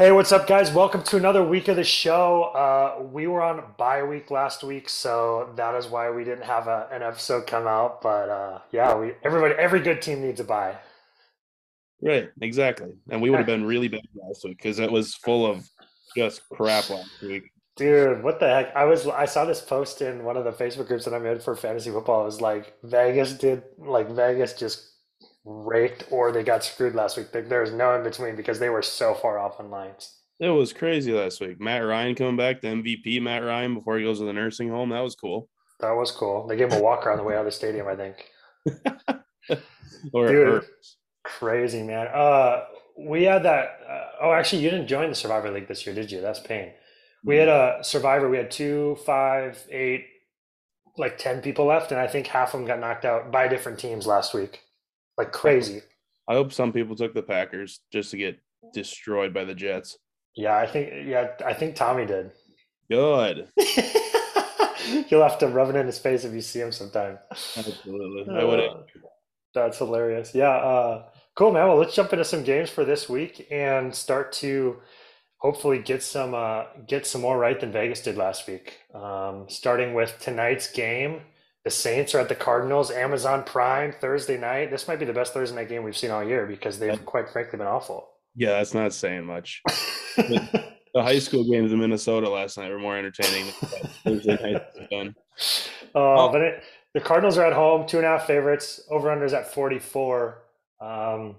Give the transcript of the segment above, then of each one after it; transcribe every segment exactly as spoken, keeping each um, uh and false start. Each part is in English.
Hey, what's up, guys? Welcome to another week of the show. Uh, we were on bye week last week, so that is why we didn't have a, an episode come out. But uh, yeah, we everybody, every good team needs a bye. Right, exactly. And we would have Heck, been really bad last week because it was full of just crap last week. dude, what the heck? I was I saw this post in one of the Facebook groups that I'm in for fantasy football. It was like Vegas did like Vegas just raked or they got screwed last week. Like, there's no in between because they were so far off on lines. It was crazy last week. Matt Ryan coming back, the M V P Matt Ryan before he goes to the nursing home. That was cool. That was cool. They gave him a walker on the way out of the stadium, I think. Or it Dude, hurt. crazy, man. Uh, we had that. Uh, oh, actually, you didn't join the Survivor League this year, did you? That's pain. We had a Survivor. We had two, five, eight, like ten people left, and I think half of them got knocked out by different teams last week. Like crazy. I hope some people took the Packers just to get destroyed by the Jets. Yeah, I think. Yeah, I think Tommy did. Good. You'll have to rub it in his face if you see him sometime. Absolutely. I would have. Uh, that's hilarious. Yeah. Uh, cool, man. Well, let's jump into some games for this week and start to hopefully get some uh, get some more right than Vegas did last week. Um, starting with tonight's game, the Saints are at the Cardinals. Amazon Prime Thursday night. This might be the best Thursday night game we've seen all year because they've quite frankly been awful. Yeah, that's not saying much. The, the high school games in Minnesota last night were more entertaining than Thursday night has been. Uh, Oh, but it, the Cardinals are at home, two and a half favorites. Over unders at forty-four. Um,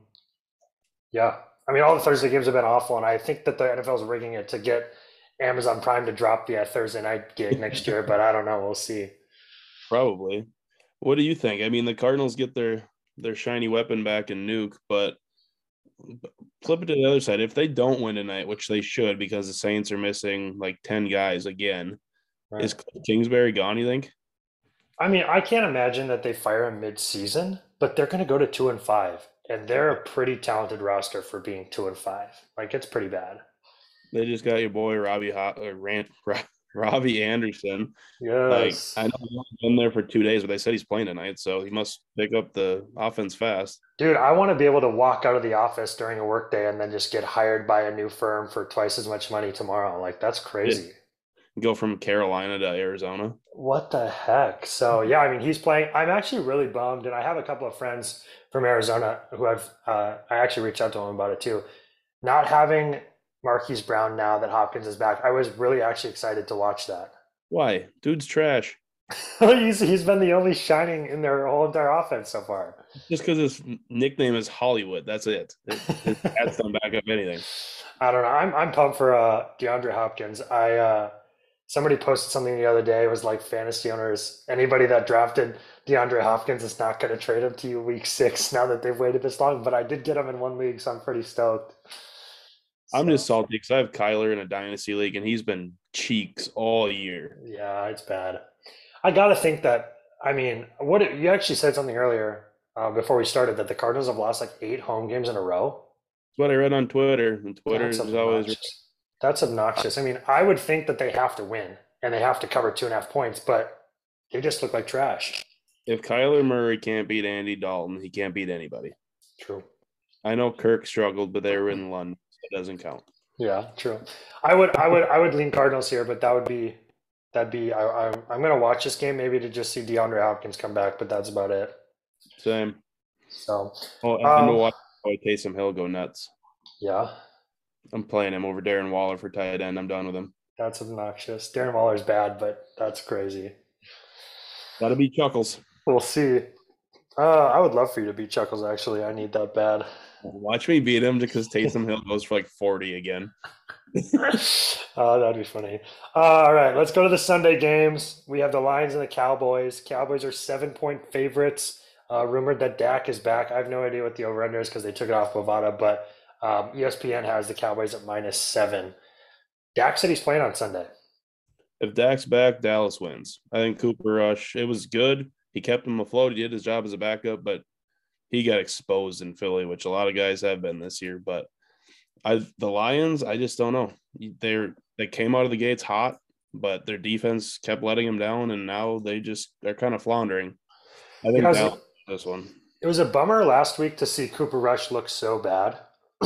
yeah, I mean all the Thursday games have been awful, and I think that the N F L is rigging it to get Amazon Prime to drop the uh, Thursday night gig next year. But I don't know. We'll see. probably. What do you think? I mean, the Cardinals get their their shiny weapon back in Nuke, but flip it to the other side. If they don't win tonight, which they should, because the Saints are missing like ten guys again, Right. is Cliff Kingsbury gone? You think? I mean, I can't imagine that they fire him mid-season, but they're going to go to two and five, and they're a pretty talented roster for being two and five. Like it's pretty bad. They just got your boy Robbie Ho- or Rant, Robbie Anderson. Like Yes. I know he's only been there for two days, but they said he's playing tonight, so he must pick up the offense fast. Dude, I want to be able to walk out of the office during a workday and then just get hired by a new firm for twice as much money tomorrow. Like that's Yeah. crazy. Go from Carolina to Arizona. What the heck? So yeah, I mean, he's playing. I'm actually really bummed, and I have a couple of friends from Arizona who I've uh, I actually reached out to them about it too. Not having Marquise Brown now that Hopkins is back, I was really actually excited to watch that. Why? Dude's trash. he's he's been the only shining in their whole entire offense so far. Just because his nickname is Hollywood, that's it. His stats don't back up anything. I don't know. I'm I'm pumped for uh, DeAndre Hopkins. I uh, somebody posted something the other day. It was like fantasy owners, anybody that drafted DeAndre Hopkins is not going to trade him to you week six now that they've waited this long. But I did get him in one league, so I'm pretty stoked. I'm So just salty because I have Kyler in a dynasty league, and he's been cheeks all year. yeah, it's bad. I gotta think that. I mean, what you actually said something earlier uh, before we started that the Cardinals have lost like eight home games in a row. That's what I read on Twitter, and Twitter That's is always right. obnoxious. That's obnoxious. I mean, I would think that they have to win and they have to cover two and a half points, but they just look like trash. If Kyler Murray can't beat Andy Dalton, he can't beat anybody. True. I know Kirk struggled, but they were in London, so it doesn't count. Yeah, true. I would, I would, I would lean Cardinals here, but that would be, that'd be. I, I, I'm gonna watch this game maybe to just see DeAndre Hopkins come back, but that's about it. Same. So, Oh, and to um, watch boy Taysom Hill go nuts. yeah, I'm playing him over Darren Waller for tight end. I'm done with him. that's obnoxious. Darren Waller's bad, but that's crazy. That'll be Chuckles. We'll see. Uh, I would love for you to beat Chuckles. Actually, I need that bad. Watch me beat him because Taysom Hill goes for like forty again. Uh, that'd be funny. Uh, all right, let's go to the Sunday games. We have the Lions and the Cowboys. Cowboys are seven point favorites. Uh, rumored that Dak is back. I have no idea what the over-under is because they took it off Bovada, but um, E S P N has the Cowboys at minus seven. Dak said he's playing on Sunday. If Dak's back, Dallas wins. I think Cooper Rush, it was good. He kept him afloat. He did his job as a backup, but he got exposed in Philly, which a lot of guys have been this year. But I, the Lions, I just don't know. They're they came out of the gates hot, but their defense kept letting them down, and now they just they're kind of floundering. I think Because Dallas this one. it was a bummer last week to see Cooper Rush look so bad.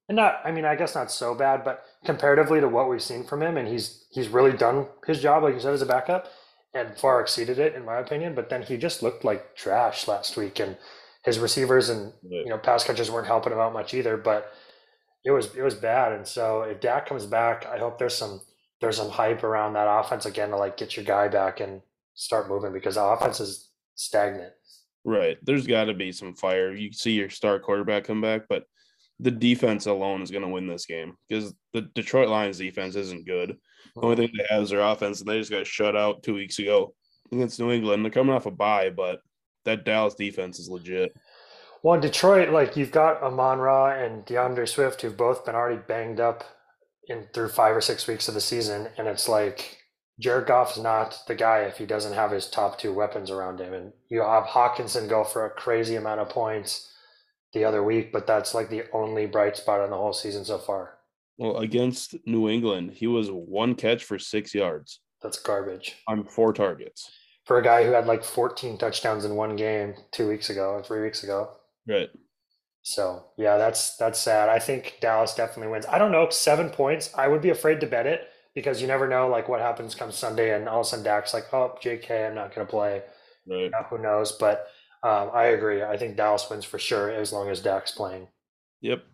And not, I mean, I guess not so bad, but comparatively to what we've seen from him, and he's he's really done his job, like you said, as a backup, and far exceeded it in my opinion. But then he just looked like trash last week, and his receivers and But you know pass catchers weren't helping him out much either. But it was it was bad, and so if Dak comes back, I hope there's some there's some hype around that offense again to like get your guy back and start moving because the offense is stagnant. right, there's got to be some fire. You see your star quarterback come back, but the defense alone is going to win this game because the Detroit Lions defense isn't good. The only Mhm. thing they have is their offense, and they just got shut out two weeks ago against New England. They're coming off a bye, but that Dallas defense is legit. Well, in Detroit, like you've got Amon Ra and DeAndre Swift, who've both been already banged up in through five or six weeks of the season, and it's like Jared Goff's not the guy if he doesn't have his top two weapons around him. And you have Hawkinson go for a crazy amount of points the other week, but that's like the only bright spot on the whole season so far. Well, against New England, he was one catch for six yards That's garbage on four targets. for a guy who had like fourteen touchdowns in one game two weeks ago or three weeks ago. Right. So yeah, that's that's sad. I think Dallas definitely wins. I don't know, seven points. I would be afraid to bet it because you never know like what happens come Sunday and all of a sudden Dak's like, oh, J K, I'm not gonna play. Right. You know, who knows? But um, I agree. I think Dallas wins for sure as long as Dak's playing. Yep.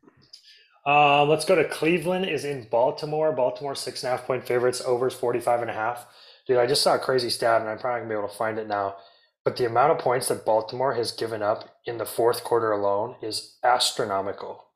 Um, let's go to Cleveland is in Baltimore. Baltimore six and a half point favorites, overs forty-five and a half. Dude, I just saw a crazy stat and I'm probably gonna be able to find it now. But the amount of points that Baltimore has given up in the fourth quarter alone is astronomical.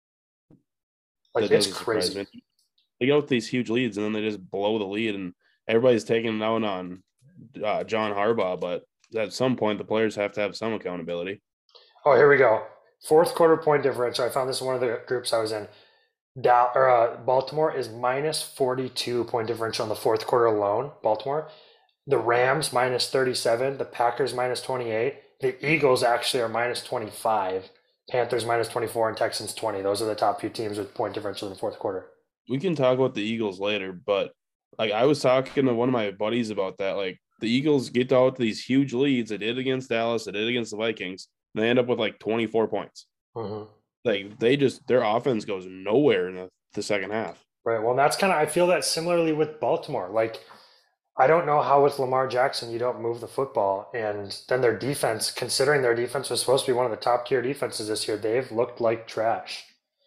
Like That it's doesn't surprise crazy. me. They go with these huge leads and then they just blow the lead, and everybody's taking it out on uh, John Harbaugh. But at some point, the players have to have some accountability. Oh, here we go. Fourth quarter point differential. I found this in one of the groups I was in. Dow, or, uh, Baltimore is minus forty-two point differential in the fourth quarter alone. Baltimore. The Rams minus thirty-seven. The Packers minus twenty-eight. The Eagles actually are minus twenty-five. Panthers minus twenty-four and Texans twenty. Those are the top few teams with point differential in the fourth quarter. We can talk about the Eagles later, but like I was talking to one of my buddies about that. Like the Eagles get out to these huge leads. They did against Dallas. They did against the Vikings. And they end up with like twenty-four points. Mm-hmm. Like they just their offense goes nowhere in the, the second half. Right. Well, that's kind of, I feel that similarly with Baltimore. Like, I don't know how with Lamar Jackson you don't move the football. And then their defense, considering their defense was supposed to be one of the top tier defenses this year, they've looked like trash.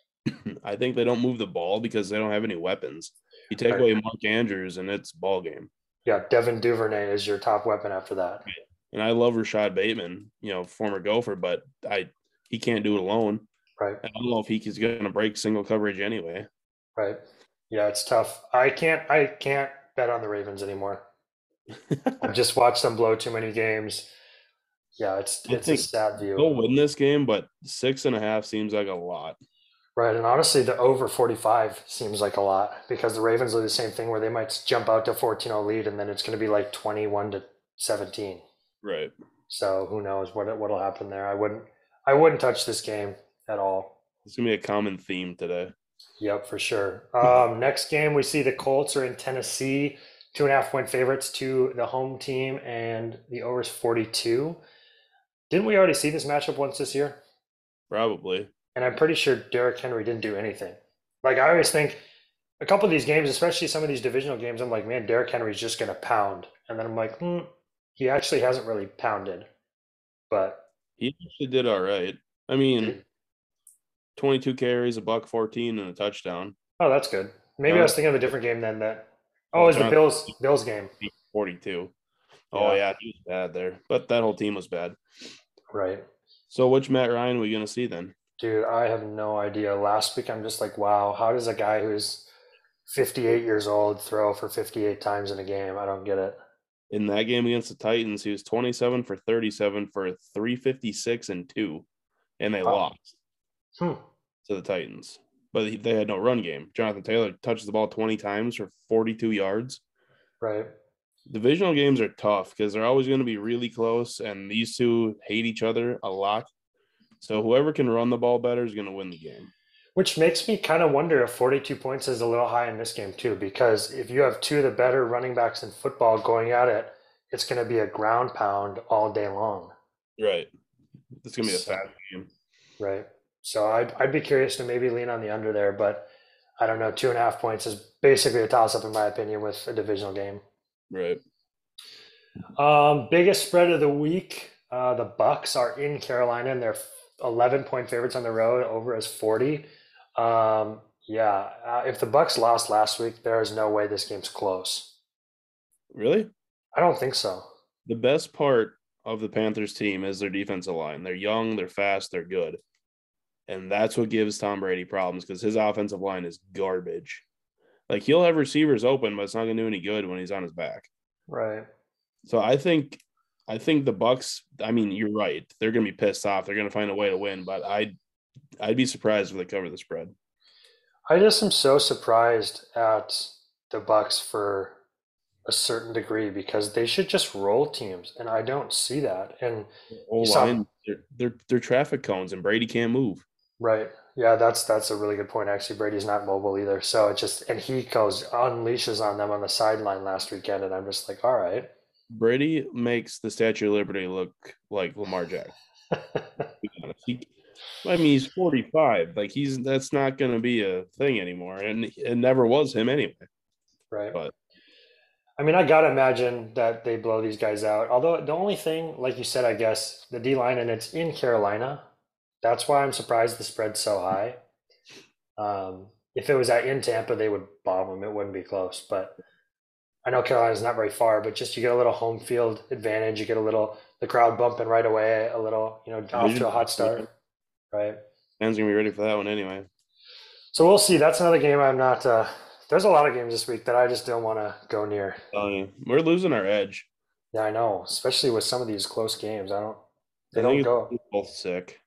I think they don't move the ball because they don't have any weapons. You take Right. away Mark Andrews and it's ball game. Yeah, Devin Duvernay is your top weapon after that. And I love Rashad Bateman, you know, former Gopher, but I he can't do it alone. Right. I don't know if he's going to break single coverage anyway. Right. Yeah, it's tough. I can't I can't bet on the Ravens anymore. I've just watched them blow too many games. Yeah, it's I it's a think sad view. they'll win this game, but six and a half seems like a lot. Right. And honestly, the over forty-five seems like a lot because the Ravens do the same thing where they might jump out to fourteen oh lead and then it's going to be like twenty-one to seventeen. Right. So who knows what what'll happen there. I wouldn't I wouldn't touch this game at all. It's going to be a common theme today. Yep, for sure. Um, next game we see the Colts are in Tennessee, two and a half point favorites to the home team, and the over's forty-two. Didn't we already see this matchup once this year? Probably. And I'm pretty sure Derrick Henry didn't do anything. Like I always think a couple of these games, especially some of these divisional games, I'm like, man, Derrick Henry's just gonna pound. And then I'm like, hmm, he actually hasn't really pounded. But He actually did all right. I mean, twenty-two carries, a buck fourteen, and a touchdown. oh, that's good. Maybe I was Jonathan, thinking of a different game than that. Oh, it well, was the Jonathan Bills Bills game. forty-two. Oh, Yeah, yeah, he was bad there. But that whole team was bad. right. So which Matt Ryan are we going to see then? Dude, I have no idea. Last week, I'm just like, wow, how does a guy who's fifty-eight years old throw for fifty-eight times in a game? I don't get it. In that game against the Titans, he was twenty-seven for thirty-seven for three fifty-six and two, and they Oh, lost hmm, to the Titans. But they had no run game. Jonathan Taylor touches the ball twenty times for forty-two yards. right. Divisional games are tough because they're always going to be really close, and these two hate each other a lot. So whoever can run the ball better is going to win the game. Which makes me kind of wonder if forty-two points is a little high in this game too, because if you have two of the better running backs in football going at it, it's going to be a ground pound all day long. Right. It's going to be a So, fast game. right. So I'd I'd be curious to maybe lean on the under there, but I don't know. Two and a half points is basically a toss up in my opinion with a divisional game. Right. Um, biggest spread of the week. Uh, the Bucks are in Carolina and they're eleven point favorites on the road. Over as forty. Um, yeah, uh, if the Bucks lost last week, there is no way this game's close. Really? I don't think so. The best part of the Panthers team is their defensive line. They're young, they're fast, they're good. And that's what gives Tom Brady problems because his offensive line is garbage. Like he'll have receivers open, but it's not going to do any good when he's on his back. Right. So I think, I think the Bucks. I mean, you're right. They're going to be pissed off. They're going to find a way to win, but I, I'd be surprised if they cover the spread. I just am so surprised at the Bucks for a certain degree because they should just roll teams, and I don't see that. And O you saw, line, they're, they're they're traffic cones, and Brady can't move. right? Yeah, that's that's a really good point. Actually, Brady's not mobile either, so it just and he goes unleashes on them on the sideline last weekend, and I'm just like, all right. Brady makes the Statue of Liberty look like Lamar Jackson. He, I mean, he's forty-five. Like he's that's not going to be a thing anymore, and it never was him anyway. Right. But I mean, I gotta imagine that they blow these guys out. Although the only thing, like you said, I guess the D line and it's in Carolina. That's why I'm surprised the spread's so high. Um, if it was at in Tampa, they would bomb them. It wouldn't be close. But I know Carolina's not very far, but just you get a little home field advantage. You get a little the crowd bumping right away, a little, you know, off to a hot start, right? fans gonna be ready for that one anyway. So we'll see. That's another game I'm not. Uh, there's a lot of games this week that I just don't want to go near. Uh, we're losing our edge. Yeah, I know, especially with some of these close games. I don't. They I don't think go. it's both sick.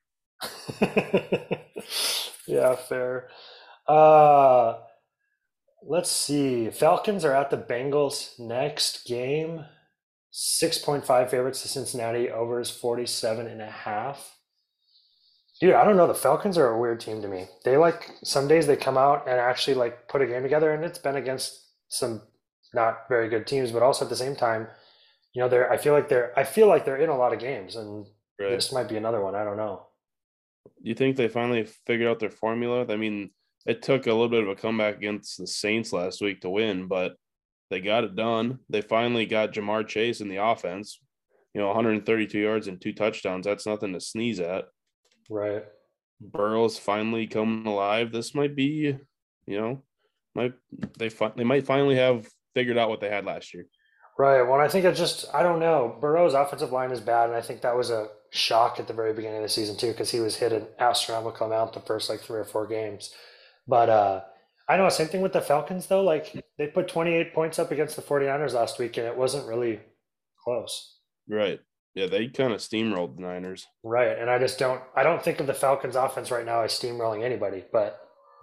Yeah, fair. Uh, let's see. Falcons are at the Bengals next game. six point five favorites to Cincinnati. Over is forty-seven and a half. Dude, I don't know. The Falcons are a weird team to me. They like some days they come out and actually like put a game together, and it's been against some not very good teams, but also at the same time, you know, they're I feel like they're I feel like they're in a lot of games, and Right? this might be another one. I don't know. You think they finally figured out their formula? I mean, it took a little bit of a comeback against the Saints last week to win, but they got it done. They finally got Jamar Chase in the offense. You know, one hundred thirty-two yards and two touchdowns. That's nothing to sneeze at. Right. Burrow's finally coming alive. This might be, you know, might they fi- they might finally have figured out what they had last year. Right. Well, I think it just, I don't know. Burrow's offensive line is bad, and I think that was a shock at the very beginning of the season, too, because he was hit an astronomical amount the first like three or four games. But uh, I know, same thing with the Falcons, though. Like, they put twenty-eight points up against the 49ers last week, and it wasn't really close. Right. Yeah, they kind of steamrolled the Niners. Right. And I just don't, I don't think of the Falcons offense right now as steamrolling anybody, but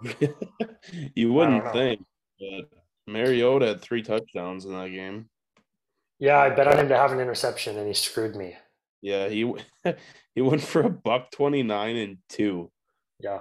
You I don't wouldn't know. think, but Mariota had three touchdowns in that game. Yeah, I bet on him to have an interception, and he screwed me. Yeah, he he went for a buck twenty nine and two, Yeah.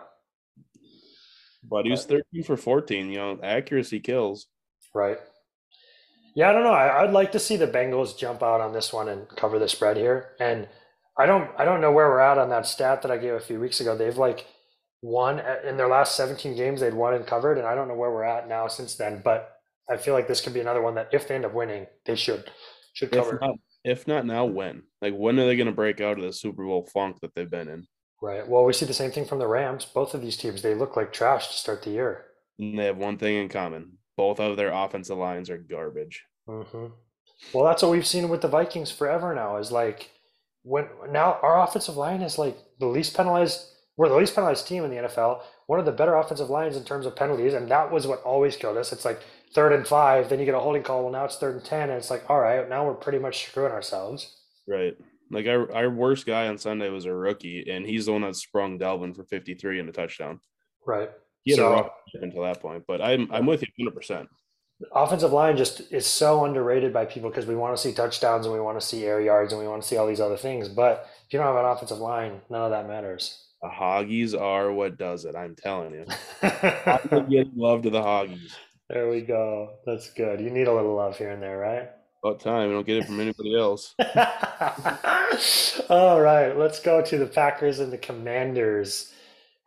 but he was But, thirteen for fourteen. You know, accuracy kills. right. Yeah, I don't know. I, I'd like to see the Bengals jump out on this one and cover the spread here. And I don't, I don't know where we're at on that stat that I gave a few weeks ago. They've like won uh, in their last seventeen games. They'd won and covered, and I don't know where we're at now since then. But I feel like this could be another one that if they end up winning, they should should If cover. not, if not now, when? Like, when are they going to break out of the Super Bowl funk that they've been in? Right. Well, we see the same thing from the Rams. Both of these teams, they look like trash to start the year. And they have one thing in common: both of their offensive lines are garbage. Hmm. Well, that's what we've seen with the Vikings forever now. Is like when now our offensive line is like the least penalized. We're the least penalized team in the N F L. One of the better offensive lines in terms of penalties, and that was what always killed us. It's like third and five, then you get a holding call. Well, now it's third and ten, and it's like, all right, now we're pretty much screwing ourselves. Right. Like our our worst guy on Sunday was a rookie, and he's the one that sprung Dalvin for fifty three and a touchdown. Right. He had a rough So trip until that point, but I'm I'm with you one hundred percent. offensive line just is so underrated by people because we want to see touchdowns and we want to see air yards and we want to see all these other things. But if you don't have an offensive line, none of that matters. The Hoggies are what does it. I'm telling you. I give love to the Hoggies. There we go. That's good. You need a little love here and there, right? About time. We don't get it from anybody else. All right, let's go to the Packers and the Commanders.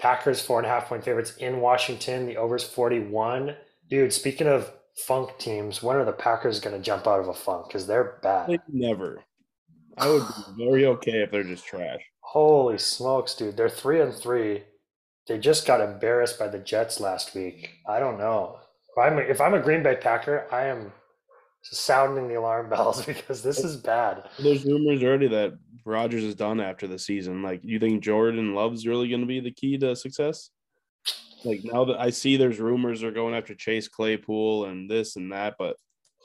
Packers four and a half point favorites in Washington. The over's forty-one. Dude, speaking of funk teams, when are the Packers going to jump out of a funk? Because they're bad. Like, never. I would be very okay if they're just trash. Holy smokes, dude. They're three and three. They just got embarrassed by the Jets last week. I don't know. If I'm a, if I'm a Green Bay Packer, I am sounding the alarm bells because this is bad. There's rumors already that Rodgers is done after the season. Like, you think Jordan Love's really going to be the key to success? Like, now that I see there's rumors they're going after Chase Claypool and this and that, but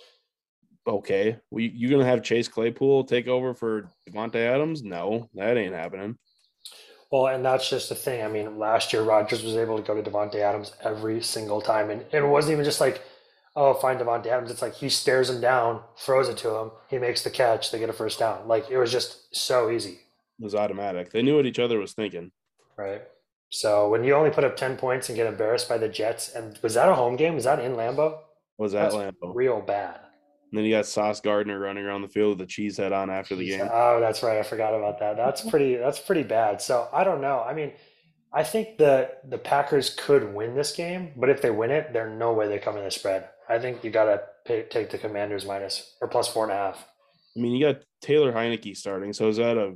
okay, we you're gonna have Chase Claypool take over for Devontae Adams? No, that ain't happening. Well, and that's just the thing. I mean, last year Rodgers was able to go to Devontae Adams every single time, and, and it wasn't even just like, oh, find Devontae Adams. It's like he stares him down, throws it to him, he makes the catch, they get a first down. Like it was just so easy, It was automatic. They knew what each other was thinking. right? So when you only put up ten points and get embarrassed by the Jets, and was that a home game? Was that in Lambeau? Was that That's Lambeau? real bad. And then you got Sauce Gardner running around the field with a cheese head on after the game. Oh, that's right. I forgot about that. That's pretty. That's pretty bad. So I don't know. I mean, I think the the Packers could win this game, but if they win it, there's no way they cover the spread. I think you got to take the Commanders minus or plus four and a half. I mean, you got Taylor Heineke starting, so is that a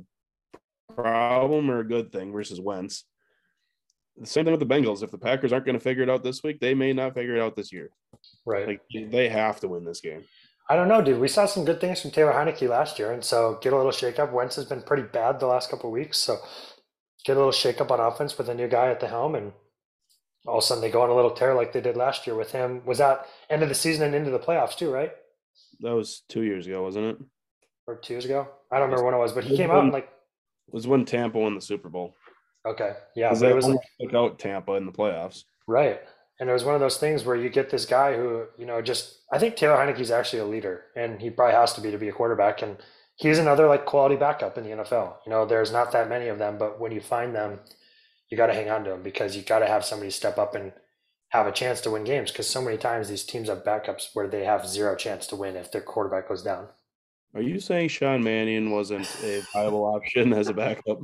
problem or a good thing versus Wentz? The same thing with the Bengals. If the Packers aren't going to figure it out this week, they may not figure it out this year. Right. Like, they have to win this game. I don't know, dude. We saw some good things from Taylor Heineke last year, and so get a little shakeup. Wentz has been pretty bad the last couple of weeks, so get a little shakeup on offense with a new guy at the helm, and all of a sudden they go on a little tear like they did last year with him. Was that end of the season and into the playoffs too, right? That was two years ago, wasn't it? Or two years ago? I don't remember when it was, but he came out and like, It was when Tampa won the Super Bowl. okay, yeah, Because but they it was like, took out Tampa in the playoffs. right. And it was one of those things where you get this guy who, you know, just I think Taylor Heineke's actually a leader, and he probably has to be to be a quarterback. And he's another like quality backup in the N F L. You know, there's not that many of them, but when you find them, you got to hang on to them because you got to have somebody step up and have a chance to win games. Because so many times these teams have backups where they have zero chance to win if their quarterback goes down. Are you saying Sean Mannion wasn't a viable option as a backup?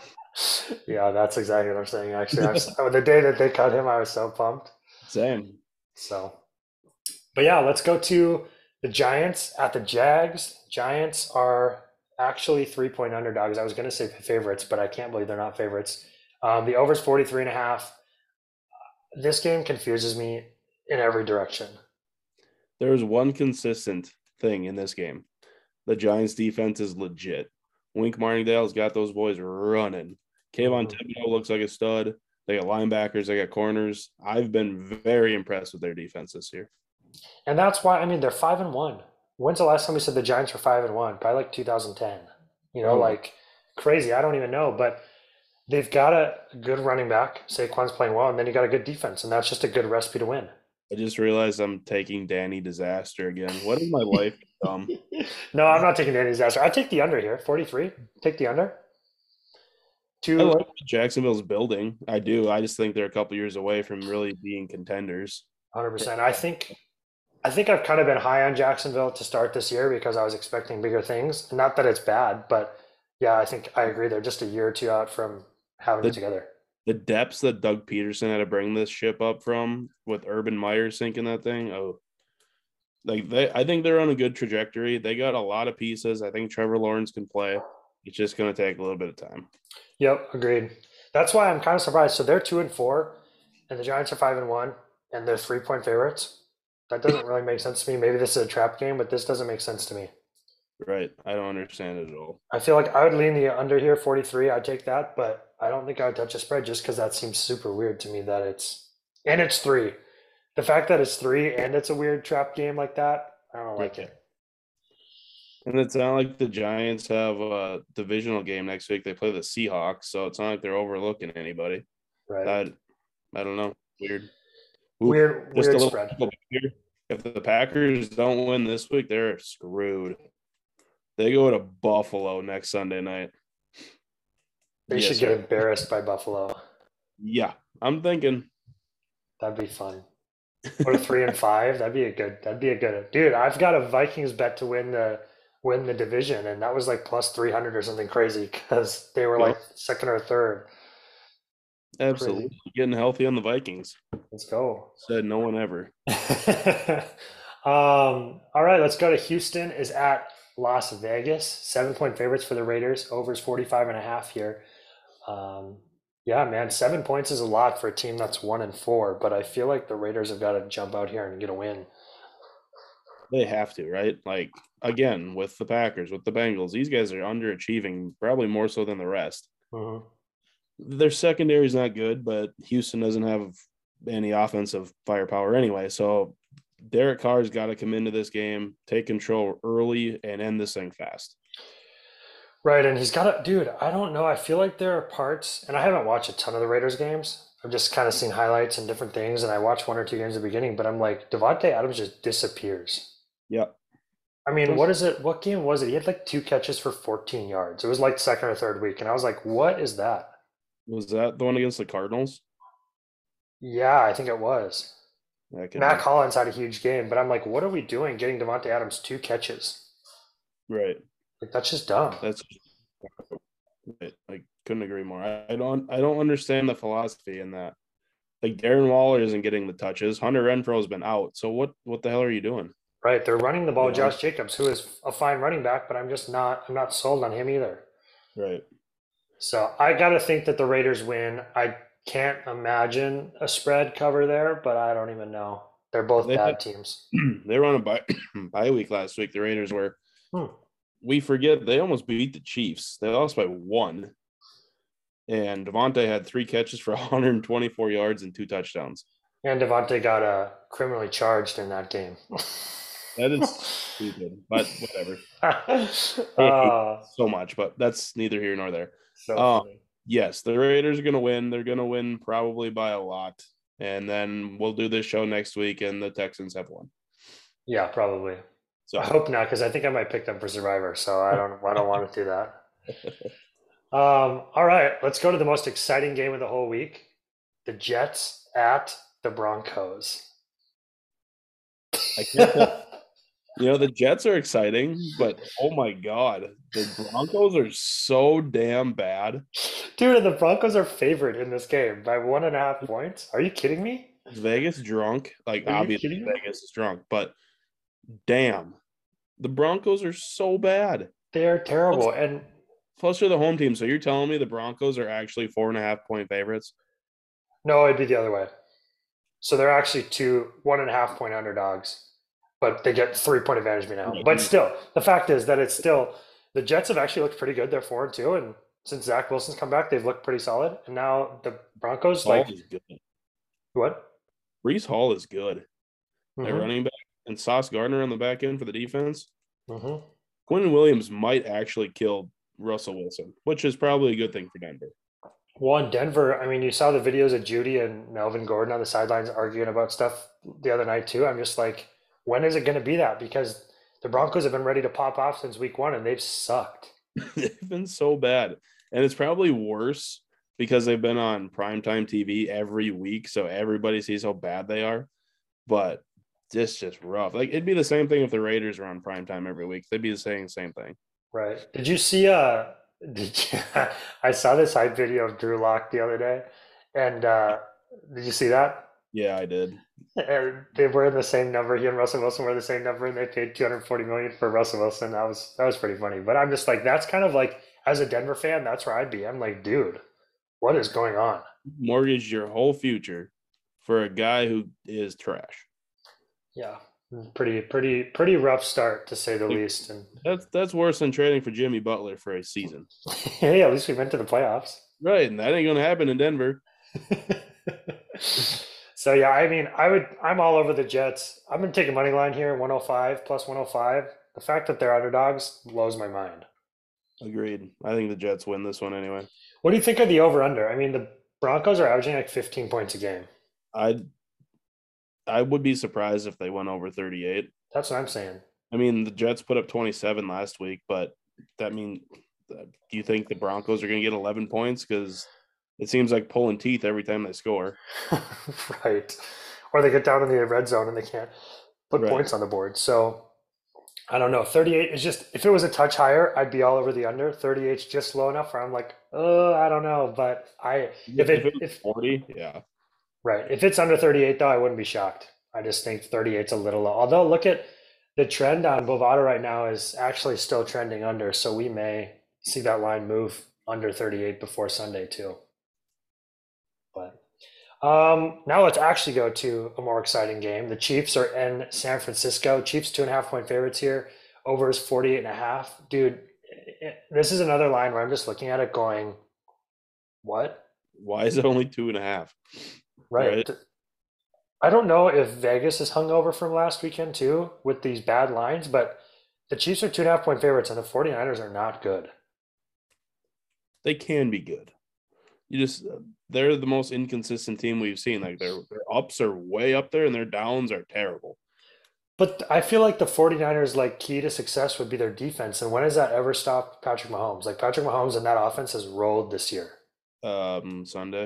Yeah, that's exactly what I'm saying. Actually, I'm, so- the day that they cut him, I was so pumped. Same. So, but yeah, let's go to the Giants at the Jags. Giants are actually three point underdogs. I was going to say favorites, but I can't believe they're not favorites. Um, the over's forty-three and a half. This game confuses me in every direction. There's one consistent thing in this game. The Giants defense is legit. Wink Martindale's got those boys running. Kayvon Mhm. Thibodeau looks like a stud. They got linebackers, they got corners. I've been very impressed with their defense this year. And that's why, I mean, they're five and one. When's the last time we said the Giants were five and one? Probably like two thousand ten. You know, Oh. like crazy. I don't even know, but they've got a good running back. Saquon's playing well, and then you got a good defense, and that's just a good recipe to win. I just realized I'm taking Danny Disaster again. What is my life become? No, I'm not taking any disaster. I take the under here, forty-three. Take the under. I Two, like what Jacksonville's building. I do. I just think they're a couple years away from really being contenders. one hundred percent. I think I think I've kind of been high on Jacksonville to start this year because I was expecting bigger things. Not that it's bad, but yeah, I think I agree. They're just a year or two out from having The- it together. The depths that Doug Peterson had to bring this ship up from with Urban Meyer sinking that thing. Oh, like they, I think they're on a good trajectory. They got a lot of pieces. I think Trevor Lawrence can play. It's just going to take a little bit of time. Yep, agreed. That's why I'm kind of surprised. So they're two and four, and the Giants are five and one, and they're three point favorites. That doesn't really make sense to me. Maybe this is a trap game, but this doesn't make sense to me. Right. I don't understand it at all. I feel like I would lean the under here, forty-three. I'd take that, but I don't think I would touch a spread just because that seems super weird to me that it's and it's three. The fact that it's three and it's a weird trap game like that, I don't like it. And it's not like the Giants have a divisional game next week. They play the Seahawks, so it's not like they're overlooking anybody. Right. I, I don't know. Weird. Ooh, Weird, just a weird little spread. here. If the Packers don't win this week, they're screwed. They go to Buffalo next Sunday night. They Yes, should get sir. embarrassed by Buffalo. Yeah, I'm thinking. That'd be fun. Or three and five. That'd be a good. That'd be a good. Dude, I've got a Vikings bet to win the win the division, and that was like plus three hundred or something crazy because they were Yeah. like second or third. Crazy. Absolutely. Getting healthy on the Vikings. Let's go. Said no one ever. Um, all right, let's go to Houston is at Las Vegas. Seven point favorites for the Raiders. Overs forty-five and a half here. Um, yeah, man, seven points is a lot for a team that's one and four, but I feel like the Raiders have got to jump out here and get a win. They have to, right? Like, again, with the Packers, with the Bengals, these guys are underachieving probably more so than the rest. Hmm. Their secondary is not good, but Houston doesn't have any offensive firepower anyway. So Derek Carr's got to come into this game, take control early, and end this thing fast. Right, and he's got a dude. I don't know. I feel like there are parts, and I haven't watched a ton of the Raiders games. I've just kind of seen highlights and different things, and I watched one or two games at the beginning. But I'm like, Devontae Adams just disappears. Yep. I mean, what is it? What game was it? He had like two catches for fourteen yards. It was like second or third week, and I was like, what is that? Was that the one against the Cardinals? Yeah, I think it was. That could Matt be. Collins had a huge game, but I'm like, what are we doing getting Devontae Adams two catches? Right. Like that's just dumb. That's right. I couldn't agree more. I, I don't I don't understand the philosophy in that. Like Darren Waller isn't getting the touches. Hunter Renfro's been out. So what what the hell are you doing? Right, they're running the ball You with know? Josh Jacobs, who is a fine running back, but I'm just not I'm not sold on him either. Right. So I gotta think that the Raiders win. I can't imagine a spread cover there, but I don't even know. They're both They had bad teams. they were on a bye, bye week last week. The Raiders were. Hmm. We forget they almost beat the Chiefs. They lost by one. And Devontae had three catches for one hundred twenty-four yards and two touchdowns. And Devontae got uh, criminally charged in that game. That is stupid, but whatever. I hate uh, so much, but that's neither here nor there. so Um, funny. yes, the Raiders are going to win. They're going to win probably by a lot. And then we'll do this show next week, and the Texans have won. Yeah, probably. I So, hope not, because I think I might pick them for Survivor. So I don't. I don't want to do that. Um, all right, let's go to the most exciting game of the whole week: the Jets at the Broncos. I can't tell. You know, the Jets are exciting, but oh my God, the Broncos are so damn bad. Dude, and the Broncos are favored in this game by one and a half points. Are you kidding me? Is Vegas drunk? Like, Are you obviously, kidding me? Vegas is drunk, but damn, the Broncos are so bad. They are Plus, terrible. And plus you're the home team, so you're telling me the Broncos are actually four and a half point favorites? no, it'd be the other way. So they're actually two, one and a half point underdogs, but they get three point advantage me now. But still, the fact is that it's still the Jets have actually looked pretty good. They're four and two, and since Zach Wilson's come back, they've looked pretty solid. And now the Broncos, Hall like is good. what? Brees Hall is good. They're Mm-hmm. running back, and Sauce Gardner on the back end for the defense. Mm-hmm. Quinn Williams might actually kill Russell Wilson, which is probably a good thing for Denver. Well, in Denver, I mean, you saw the videos of Judy and Melvin Gordon on the sidelines arguing about stuff the other night too. I'm just like, when is it going to be that? Because the Broncos have been ready to pop off since week one, and they've sucked. They've been so bad. And it's probably worse because they've been on primetime T V every week. So everybody sees how bad they are. But it's just rough. Like, it'd be the same thing if the Raiders were on primetime every week. They'd be saying the same thing. Right. Did you see uh did you, I saw this hype video of Drew Lock the other day, and uh did you see that? Yeah, I did. And they were in the same number. He and Russell Wilson were the same number, and they paid two hundred forty million for Russell Wilson. That was that was pretty funny. But I'm just like, that's kind of like, as a Denver fan, that's where I'd be. I'm like, dude, what is going on? Mortgage your whole future for a guy who is trash. Yeah, pretty pretty pretty rough start to say the Like, least. And that's that's worse than trading for Jimmy Butler for a season. hey, at least we went to the playoffs. Right, and that ain't gonna happen in Denver. So yeah, I mean, I would, I'm all over the Jets. I'm gonna take a money line here, one oh five plus one oh five. The fact that they're underdogs blows my mind. Agreed. I think the Jets win this one anyway. What do you think of the over under? I mean, the Broncos are averaging like fifteen points a game. I I would be surprised if they went over thirty-eight. That's what I'm saying. I mean, the Jets put up twenty-seven last week, but that mean do you think the Broncos are going to get eleven points? Because it seems like pulling teeth every time they score. Right. Or they get down in the red zone and they can't put Right. points on the board. So I don't know. thirty-eight is just, if it was a touch higher, I'd be all over the under. thirty-eight's just low enough where I'm like, oh, I don't know. But I, if If it it, was if, forty, yeah. right, if it's under thirty-eight though, I wouldn't be shocked. I just think thirty-eight's a little low. Although look at the trend on Bovada right now is actually still trending under. So we may see that line move under thirty-eight before Sunday too. But um, now let's actually go to a more exciting game. The Chiefs are in San Francisco. Chiefs two and a half point favorites here. Over is forty-eight and a half. Dude, it, this is another line where I'm just looking at it going, what? Why is it only two and a half? Right? Right. I don't know if Vegas is hungover from last weekend too with these bad lines, but the Chiefs are two and a half point favorites and the 49ers are not good. They can be good. You just they're the most inconsistent team we've seen. Like their their ups are way up there and their downs are terrible. But I feel like the 49ers like key to success would be their defense. And when has that ever stopped Patrick Mahomes? Like Patrick Mahomes and that offense has rolled this year. Um, Sunday.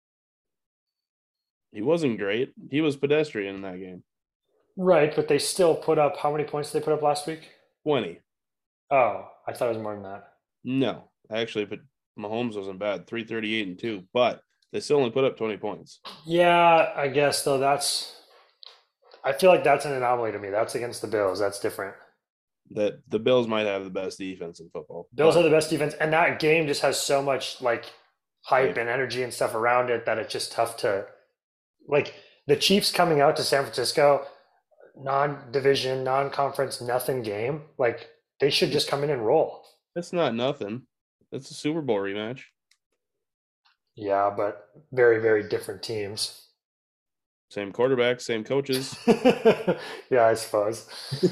He wasn't great. He was pedestrian in that game. Right, but they still put up how many points did they put up last week? twenty. Oh, I thought it was more than that. No, actually, but Mahomes wasn't bad. three thirty-eight and two, but they still only put up twenty points. Yeah, I guess though that's I feel like that's an anomaly to me. That's against the Bills. That's different. That the Bills might have the best defense in football, Bills are but the best defense, and that game just has so much like hype right. and energy and stuff around it that it's just tough to like the Chiefs coming out to San Francisco, non-division, non-conference, nothing game. Like they should just come in and roll. That's not nothing. That's a Super Bowl rematch. Yeah, but very, very different teams. Same quarterback, same coaches. Yeah, I suppose.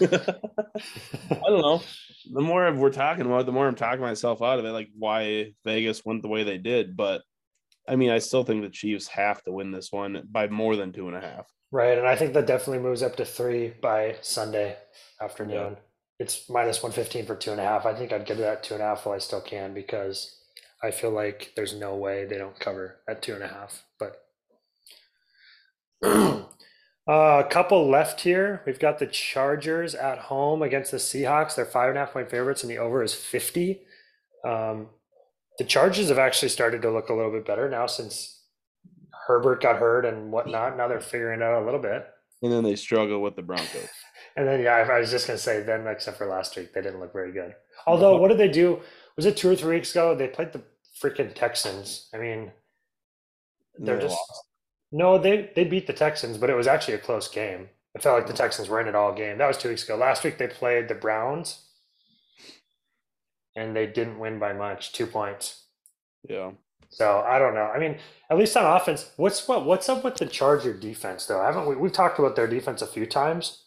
I don't know. The more we're talking about it, the more I'm talking myself out of it, like why Vegas went the way they did. But I mean, I still think the Chiefs have to win this one by more than two and a half. Right, and I think that definitely moves up to three by Sunday Yeah. afternoon. It's minus one fifteen for two and a half. I think I'd get it at two and a half while I still can because I feel like there's no way they don't cover at two and a half. But uh, a couple left here. We've got the Chargers at home against the Seahawks. They're five and a half point favorites, and the over is fifty. Um, the Chargers have actually started to look a little bit better now since Herbert got hurt and whatnot. Now they're figuring it out a little bit. And then they struggle with the Broncos. And then, yeah, I was just going to say, then, except for last week, they didn't look very good. Although, what did they do? Was it two or three weeks ago? They played the freaking Texans. I mean, they're They just lost. no, they they beat the Texans, but it was actually a close game. It felt like the Texans were in it all game. That was two weeks ago. Last week they played the Browns, and they didn't win by much, two points. Yeah. So I don't know. I mean, at least on offense, what's what what's up with the Charger defense though? Haven't we we've talked about their defense a few times?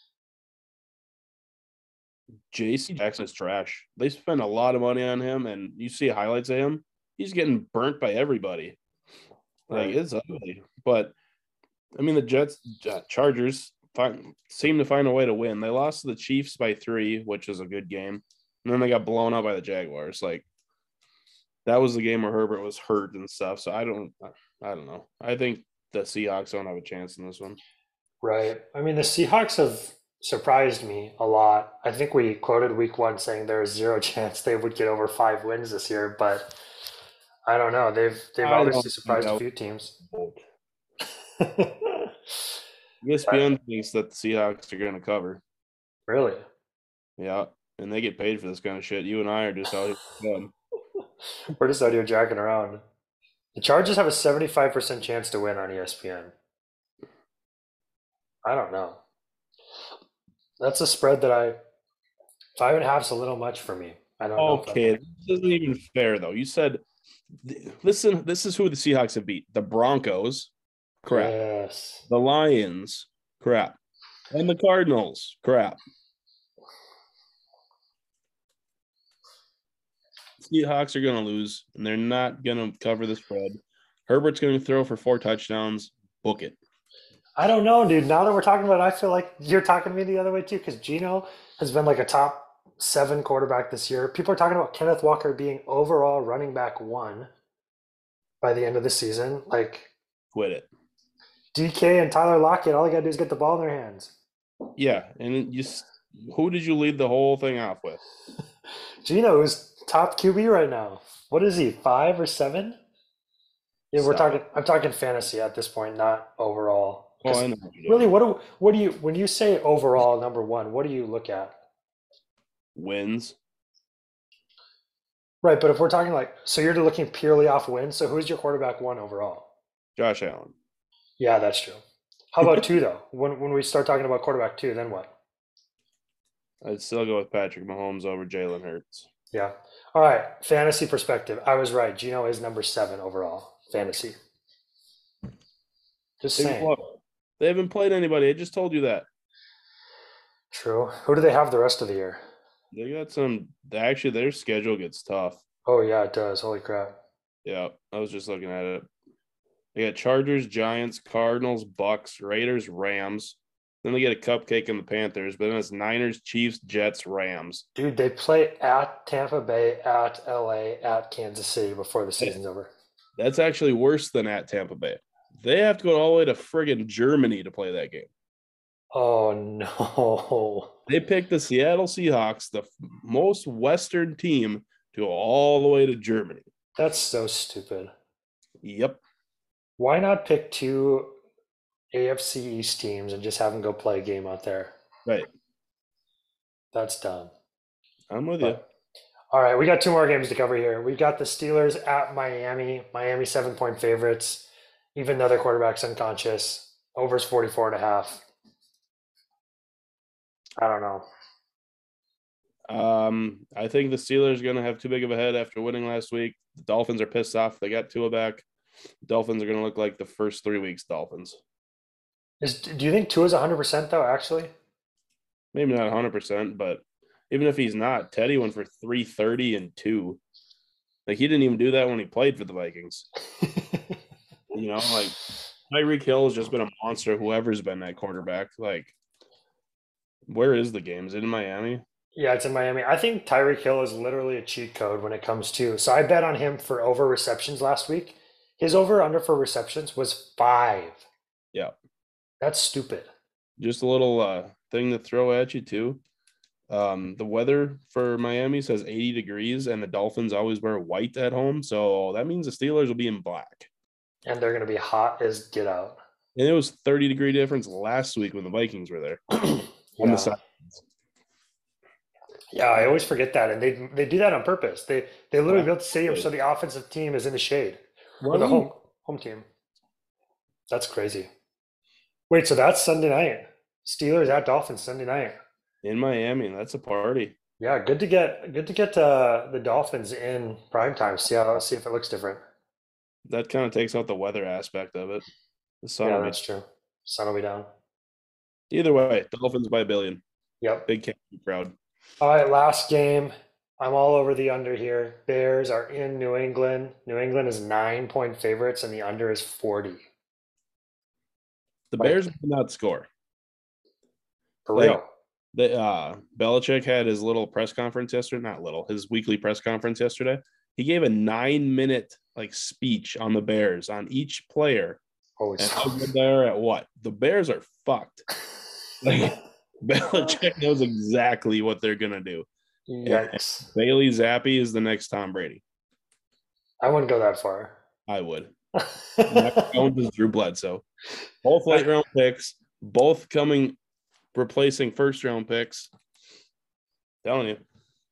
J C Jackson is trash. They spend a lot of money on him, and you see highlights of him. He's getting burnt by everybody. Like Right. it's ugly. But I mean, the Jets, uh, Chargers find, seem to find a way to win. They lost to the Chiefs by three, which is a good game, and then they got blown out by the Jaguars. Like that was the game where Herbert was hurt and stuff. So I don't, I don't know. I think the Seahawks don't have a chance in this one. Right. I mean, the Seahawks have surprised me a lot. I think we quoted week one saying there was zero chance they would get over five wins this year, but I don't know. They've they've I don't obviously think surprised a that few teams. was That- E S P N thinks that the Seahawks are going to cover. really? Yeah, and they get paid for this kind of shit. You and I are just out here. Fun. We're just out here jacking around. The Chargers have a seventy-five percent chance to win on E S P N. I don't know. That's a spread that I five and a half is a little much for me. I don't know. If I'm- Okay, this isn't even fair though. You said, listen, this is who the Seahawks have beat: the Broncos, crap; Yes. the Lions, crap; and the Cardinals, crap. Seahawks are going to lose, and they're not going to cover the spread. Herbert's going to throw for four touchdowns. Book it. I don't know, dude. Now that we're talking about it, I feel like you're talking to me the other way too, because Gino has been like a top seven quarterback this year. People are talking about Kenneth Walker being overall running back one by the end of the season. Like Quit it. D K and Tyler Lockett, all they got to do is get the ball in their hands. Yeah, and you Who did you lead the whole thing off with? Gino is top Q B right now. What is he? Five or seven? Yeah, we're Stop talking. it. I'm talking fantasy at this point, not overall. Oh, I Because know what you're really, doing. what do what do you when you say overall number one? What do you look at? Wins. Right, but if we're talking like, so you're looking purely off wins. So who's your quarterback one overall? Josh Allen. Yeah, that's true. How about two though? When when we start talking about quarterback two, then what? I'd still go with Patrick Mahomes over Jalen Hurts. Yeah. All right. Fantasy perspective. I was right. Gino is number seven overall. Fantasy. Just They, saying. look, they haven't played anybody. I just told you that. True. Who do they have the rest of the year? They got some. Actually, their schedule gets tough. Oh yeah, it does. Holy crap. Yeah, I was just looking at it. They got Chargers, Giants, Cardinals, Bucks, Raiders, Rams. Then they get a cupcake in the Panthers, but then it's Niners, Chiefs, Jets, Rams. Dude, they play at Tampa Bay, at L A, at Kansas City before the season's over. That's actually worse than at Tampa Bay. They have to go all the way to friggin' Germany to play that game. Oh no. They picked the Seattle Seahawks, the most Western team, to go all the way to Germany. That's so stupid. Yep. Why not pick two A F C East teams and just have them go play a game out there? Right. That's dumb. I'm with you. But all right, we got two more games to cover here. We've got the Steelers at Miami. Miami seven point favorites, even though their quarterback's unconscious. Over's forty-four and a half. I don't know. Um, I think the Steelers are going to have too big of a head after winning last week. The Dolphins are pissed off. They got Tua back. The Dolphins are going to look like the first three weeks Dolphins. Is, do you think Tua's one hundred percent though, actually? Maybe not one hundred percent, but even if he's not, Teddy went for three thirty and two. Like, he didn't even do that when he played for the Vikings. You know, like, Tyreek Hill has just been a monster, whoever's been that quarterback. Like, where is the game? Is it in Miami? Yeah, it's in Miami. I think Tyreek Hill is literally a cheat code when it comes to. So I bet on him for over receptions last week. His over under for receptions was five. Yeah. That's stupid. Just a little uh, thing to throw at you, too. Um, the weather for Miami says eighty degrees, and the Dolphins always wear white at home. So that means the Steelers will be in black. And they're going to be hot as get out. And it was thirty degree difference last week when the Vikings were there on Yeah. the side. Yeah, I always forget that, and they they do that on purpose. They they literally Yeah. built the stadium so the offensive team is in the shade, or Right. the home home team. That's crazy. Wait, so that's Sunday night. Steelers at Dolphins Sunday night. In Miami, and that's a party. Yeah, good to get good to get uh, the Dolphins in prime time. See how see if it looks different. That kind of takes out the weather aspect of it. The sun Yeah, will be that's true. Sun will be down. either way. Dolphins by a billion. Yep. Big crowd. All right, last game. I'm all over the under here. Bears are in New England. New England is nine point favorites, and the under is forty. The Like, Bears did not score. for Like, real. The uh, Belichick had his little press conference yesterday. Not little, his weekly press conference yesterday. He gave a nine minute like speech on the Bears on each player Holy and how smokes. good they are at what. The Bears are fucked. Like, Belichick knows exactly what they're gonna do. Yikes. Bailey Zappi is the next Tom Brady. I wouldn't go that far. I would. Next round is Drew Bledsoe. Both late round picks, both coming replacing first round picks. Telling you.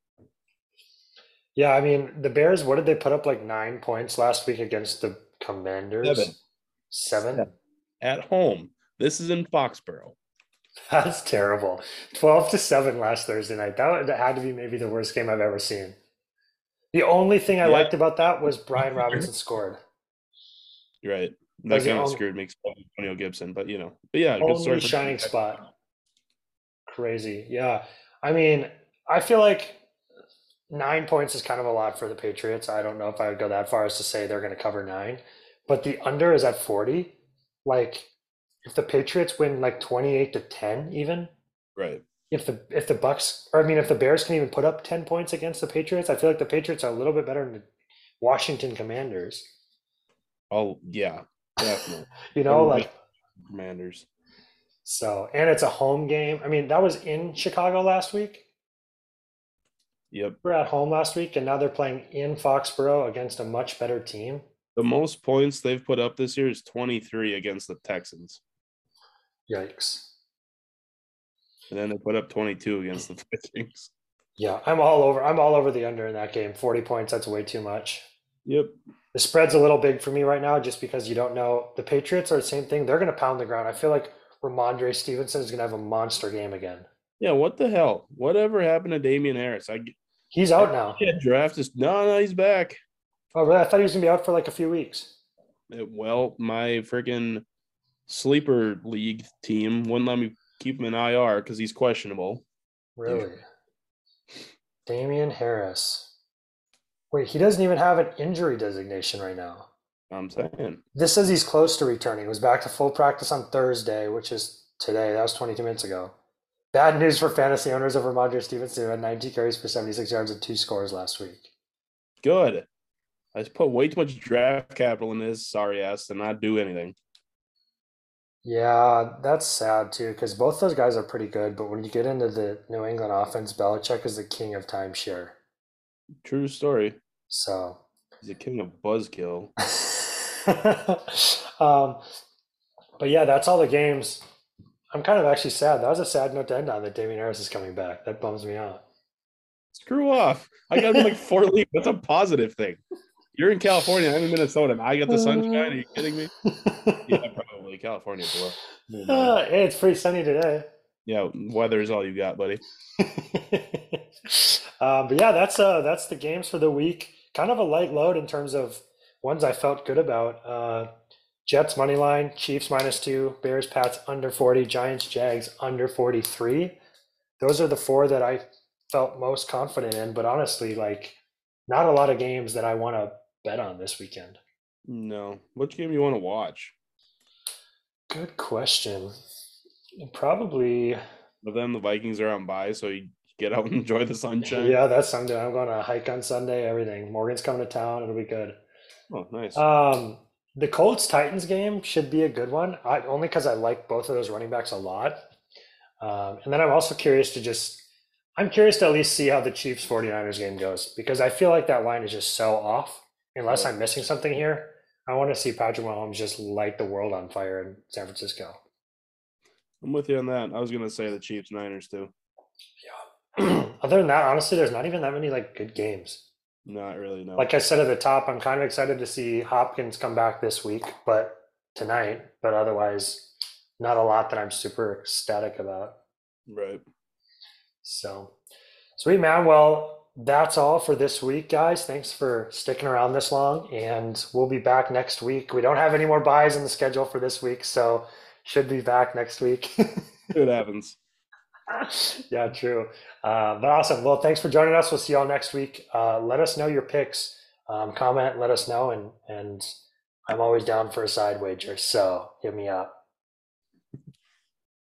Yeah, I mean, the Bears, what did they put up like nine points last week against the Commanders? Seven. Seven? Seven. At home. This is in Foxborough. That's terrible. twelve to seven last Thursday night. That, that had to be maybe the worst game I've ever seen. The only thing I Yeah. liked about that was Brian Robinson scored. You're right. That That's the kind of only- screwed me, Antonio Gibson, but you know. But yeah, good Only story. for- shining spot. Crazy. Yeah. I mean, I feel like nine points is kind of a lot for the Patriots. I don't know if I would go that far as to say they're going to cover nine, but the under is at forty. Like, if the Patriots win like twenty-eight to ten, even Right. if the if the Bucks, or I mean, if the Bears can even put up ten points against the Patriots, I feel like the Patriots are a little bit better than the Washington Commanders. Oh yeah, definitely. You know, They're like Commanders. So, and it's a home game. I mean, that was in Chicago last week. Yep. We were at home last week, and now they're playing in Foxborough against a much better team. The most points they've put up this year is twenty-three against the Texans. Yikes. And then they put up twenty-two against the Vikings. Yeah, I'm all over. I'm all over the under in that game. forty points, that's way too much. Yep. The spread's a little big for me right now just because you don't know. The Patriots are the same thing. They're going to pound the ground. I feel like Ramondre Stevenson is going to have a monster game again. Yeah, what the hell? Whatever happened to Damian Harris? I He's out now. Yeah, draft is no, no, he's back. Oh, really? I thought he was going to be out for like a few weeks. Well, my freaking sleeper league team wouldn't let me keep him in I R because he's questionable. Really? Damian Harris. Wait, he doesn't even have an injury designation right now. I'm saying. This says he's close to returning. He was back to full practice on Thursday, which is today. That was twenty-two minutes ago. Bad news for fantasy owners of Ramondre Stevenson, who had nineteen carries for seventy-six yards and two scores last week. Good. I just put way too much draft capital in his sorry ass to not do anything. Yeah, that's sad too, because both those guys are pretty good. But when you get into the New England offense, Belichick is the king of timeshare. True story. So he's the king of buzzkill. um, but yeah, that's all the games. I'm kind of actually sad. That was a sad note to end on that Damian Harris is coming back. That bums me out. Screw off. I got him like four leagues. That's a positive thing. You're in California. I'm in Minnesota. I got the sunshine. Are you kidding me? Yeah, probably. California below. Uh, hey, it's pretty sunny today. Yeah, weather is all you got, buddy. um, but yeah, that's uh, that's the games for the week. Kind of a light load in terms of ones I felt good about. Uh, Jets money line, Chiefs minus two, Bears Pats under forty, Giants Jags under forty-three. Those are the four that I felt most confident in. But honestly, like, not a lot of games that I want to bet on this weekend. No. Which game you want to watch? Good question. Probably. But then the Vikings are on bye, so you get out and enjoy the sunshine. Yeah, that's Sunday. I'm going on a hike on Sunday. Everything. Morgan's coming to town. It'll be good. Oh, nice. Um, the Colts Titans game should be a good one. I, only because I like both of those running backs a lot. Um, and then I'm also curious to just. I'm curious to at least see how the Chiefs 49ers game goes because I feel like that line is just so off. Unless I'm missing something here, I want to see Patrick Mahomes just light the world on fire in San Francisco. I'm with you on that. I was going to say the Chiefs Niners too. Yeah. Other than that, honestly, there's not even that many like good games. Not really, no. Like I said at the top, I'm kind of excited to see Hopkins come back this week, but tonight, but otherwise not a lot that I'm super ecstatic about. Right. So sweet, man. Well, that's all for this week, guys. Thanks for sticking around this long, and we'll be back next week. We don't have any more buys in the schedule for this week, so should be back next week. It happens. Yeah, true. Uh, but awesome. Well, thanks for joining us. We'll see you all next week. Uh, let us know your picks. Um, comment, let us know, and and I'm always down for a side wager. So hit me up.